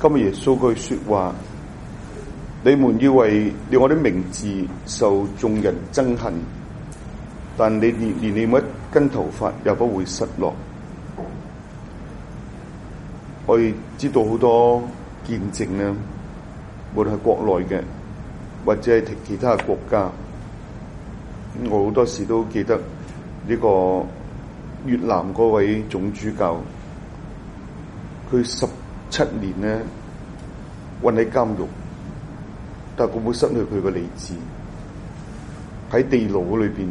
今日耶穌句說話，你們要為我的名字受眾人憎恨，但你連你們一根頭髮也不會失落。我哋知道好多見證咧，無論係國內嘅或者係其他嘅國家，我好多時都記得呢個越南嗰位總主教，佢17年咧困喺監獄，但係佢冇失去佢嘅理智，喺地牢裏邊。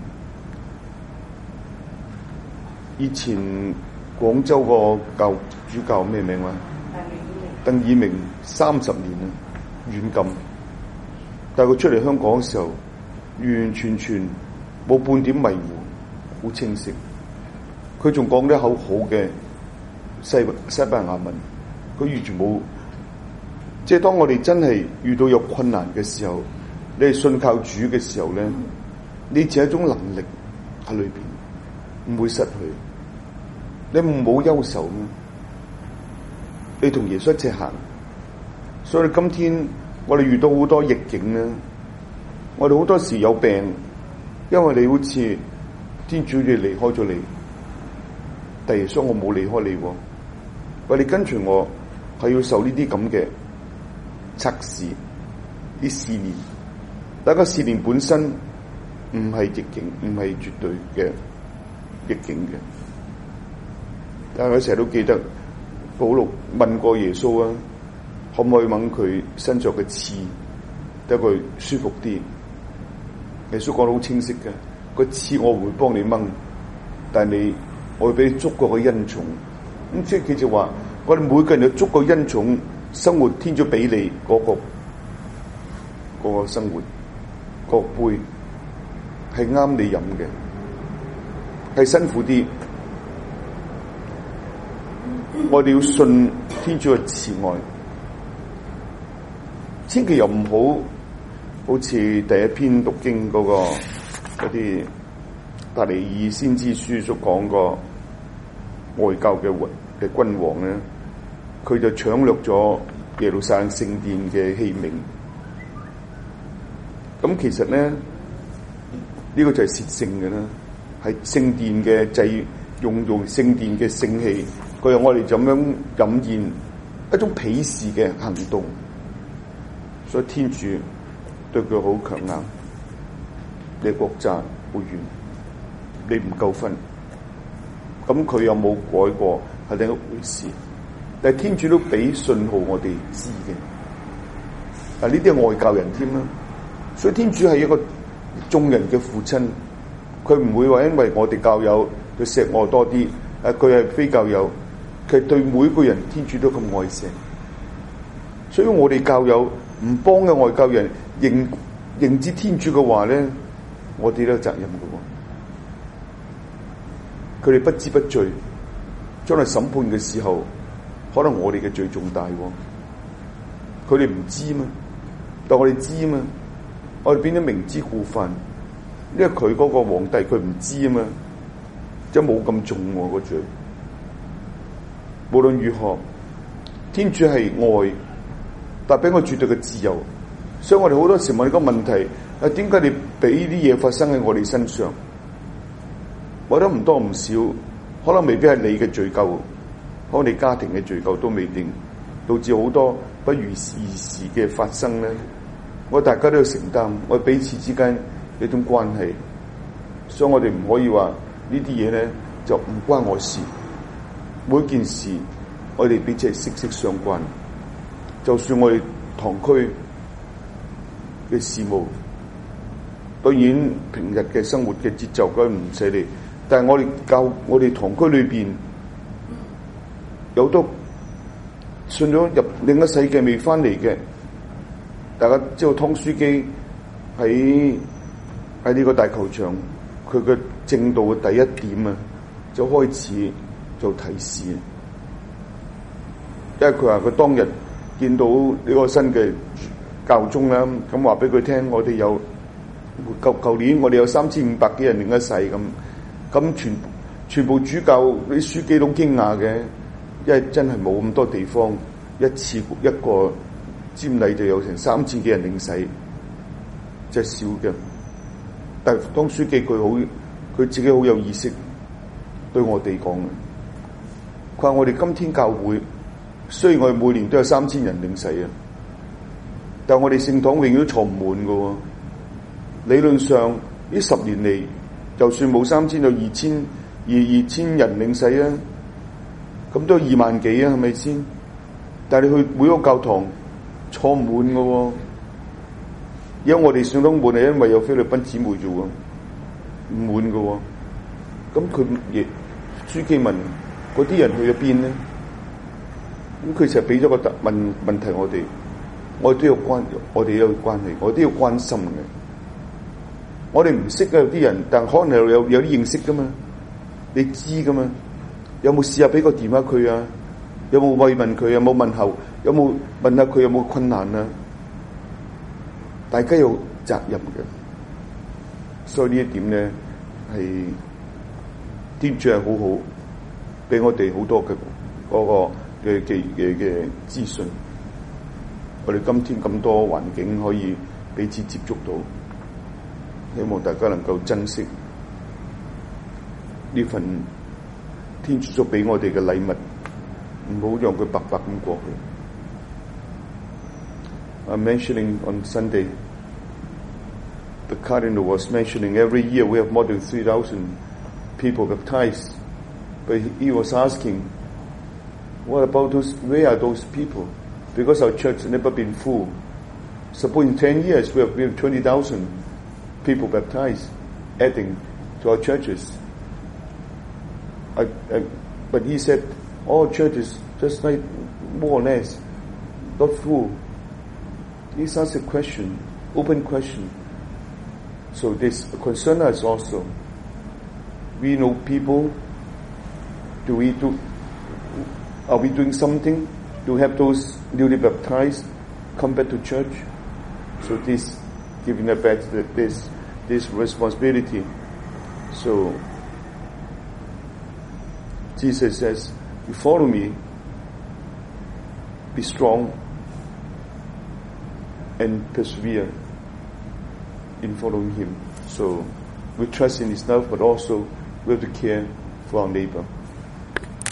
以前廣州個主教咩名啊？鄧以明30年啦，軟禁。但係佢出嚟香港嘅時候，完完全全冇半點迷糊，好清晰。佢仲講得口好嘅西班牙文，佢完全冇。即係當我哋真係遇到有困難嘅時候，你係信靠主嘅時候咧，你只係一種能力喺裏邊，唔會失去。你唔好憂愁，你同耶穌一齊行。所以今天我哋遇到好多逆境咧，我哋好多時有病，因為你好似天主你離開咗你，但耶穌我冇離開你喎，喂，你跟隨我係要受呢啲咁嘅測試、啲試煉。但個試煉本身唔係逆境，唔係絕對嘅逆境嘅。但係我成日都記得保祿問過耶穌啊，可唔可以掹佢身上嘅刺，得佢舒服啲？耶穌講得好清晰嘅，個刺我會幫你掹，但係我會俾你足夠嘅恩寵。咁即係佢就話，我哋每個人有足夠恩寵，生活天主俾你嗰個生活，個杯係啱你飲嘅，係辛苦啲。我哋要信天主嘅慈愛，千祈又唔好似第一篇讀經嗰啲達尼爾先知書所講個外教嘅君王咧，佢就搶掠咗耶路撒冷聖殿嘅器皿。咁其實咧，呢個就係褻聖嘅啦，係聖殿嘅祭用聖殿嘅聖器。佢用我哋咁樣飲宴，一種鄙視嘅行動，所以天主對佢好強硬。你國債好遠，你唔夠分，咁佢有冇改過係另一回事。但係天主都俾信號我哋知嘅。呢啲係外教人添啦，所以天主係一個眾人嘅父親，佢唔會話因為我哋教友佢錫我多啲，佢係非教友。佢對每個人天主都咁愛錫，所以我哋教友唔幫嘅外教人認知天主嘅話咧，我哋都有責任嘅。佢哋不知不罪，將來審判嘅時候，可能我哋嘅罪仲大。佢哋唔知嘛，但我哋知嘛，我哋變咗明知故犯，因為佢嗰個皇帝佢唔知啊嘛，即係冇咁重個罪。無論如何，天主係愛，但俾我絕對嘅自由。所以我哋好多時問呢個問題：點解你俾啲嘢發生喺我哋身上？我覺得唔多唔少，可能未必係你嘅罪咎，可能你家庭嘅罪咎都未定，導致好多不如意事嘅發生咧。我大家都要承擔，我哋彼此之間呢種關係，所以我哋唔可以話呢啲嘢咧就唔關我事。每件事我哋彼此係息息相關，就算我哋堂區嘅事務，當然平日嘅生活嘅節奏梗係唔使理，但係我哋堂區裏邊有好多信咗入另一世嘅未翻嚟嘅，大家知道湯樞機喺呢個大球場，佢嘅正道嘅第一點啊，就開始做提示，因為佢話佢當日見到呢個新嘅教宗啦，咁話俾佢聽，我哋有舊年我哋有3500幾人領一世咁全部主教啲書記都驚訝嘅，因為真係冇咁多地方一次一個瞻禮就有成3000幾人領洗，即係少嘅。但係當書記佢自己好有意識對我哋講嘅，佢話我哋今天教會雖然我哋每年都有3000人領洗啊，但係我哋聖堂永遠都坐唔滿嘅。理論上呢10年嚟，就算冇3000就2000人領洗啊，咁都有2萬幾啊，係咪先？但係你去每個教堂坐唔滿嘅，因為我哋聖堂滿係因為有菲律賓姊妹做喎，唔滿嘅。咁佢亦書記問嗰啲人去咗邊咧？咁佢就俾咗個問題我哋，我哋都要關係，我都要關心嘅。我哋唔識嘅有啲人，但可能有啲認識噶嘛，你知噶嘛？有冇試下俾個電話佢啊？有冇慰問佢？有冇問候？有冇問下佢有冇困難啊？大家有責任嘅，所以呢一點咧係天主係好好，俾我哋好多嘅嗰個嘅資訊。我哋今天咁多環境可以彼此接觸到，希望大家能夠珍惜呢份天主所俾我哋嘅禮物，唔好讓佢白白咁過去。I'm mentioning on Sunday, the Cardinal was mentioning every year we have more than 3,000 people baptized, but he was asking, what about those, where are those people? Because our church has never been full. Suppose in 10 years we have 20,000 people baptized, adding to our churches. But he said, all churches, just like more or less, not full. He asked a question, open question. So this concerns us also. We know people. Are we doing something to have those newly baptized come back to church? So this giving them back this responsibility. So Jesus says, you follow me, be strong and persevere in following him. So we trust in his love, but also we have to care for our neighbor.